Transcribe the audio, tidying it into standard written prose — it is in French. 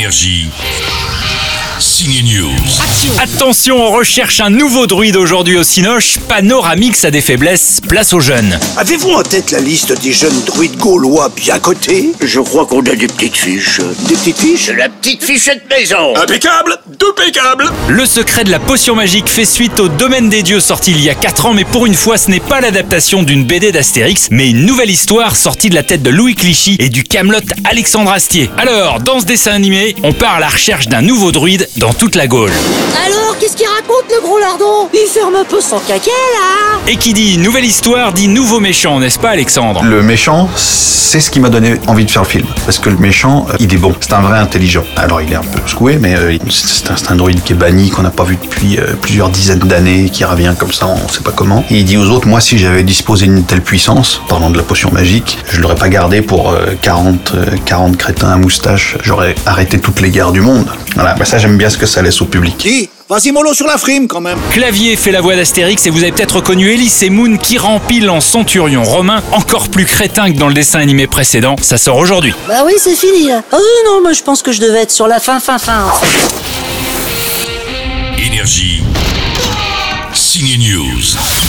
Énergie. Signe News. Attention, on recherche un nouveau druide aujourd'hui au Cinoche. Panoramix a des faiblesses, place aux jeunes. Avez-vous en tête la liste des jeunes druides gaulois bien cotés? Je crois qu'on a des petites fiches. Des petites fiches? La petite fichette maison. Impeccable! Impeccable! Le secret de la potion magique fait suite au Domaine des Dieux sorti il y a 4 ans, mais pour une fois ce n'est pas l'adaptation d'une BD d'Astérix, mais une nouvelle histoire sortie de la tête de Louis Clichy et du Camelot Alexandre Astier. Alors, dans ce dessin animé, on part à la recherche d'un nouveau druide dans toute la Gaule. Alors, qu'est-ce qu'il raconte le gros lardon? Il ferme un peu son caquet là. Et qui dit nouvelle histoire dit nouveau méchant, n'est-ce pas Alexandre? Le méchant, c'est ce qui m'a donné envie de faire le film. Parce que le méchant, il est bon. C'est un vrai intelligent. Alors il est un peu secoué, mais c'est un droïde qui est banni, qu'on n'a pas vu depuis plusieurs dizaines d'années, qui revient comme ça, on sait pas comment. Et il dit aux autres, moi si j'avais disposé d'une telle puissance, parlant de la potion magique, je l'aurais pas gardé pour 40 crétins à moustache. J'aurais arrêté toutes les guerres du monde. Voilà, bah ça j'aime bien ce que ça laisse au public. Qui? Vas-y mollo sur la frime quand même. Clavier fait la voix d'Astérix et vous avez peut-être reconnu Elise et Moon qui rempile en centurion romain, encore plus crétin que dans le dessin animé précédent. Ça sort aujourd'hui. Bah oui, c'est fini là. Oh non, moi je pense que je devais être sur la fin. Énergie. Signe News.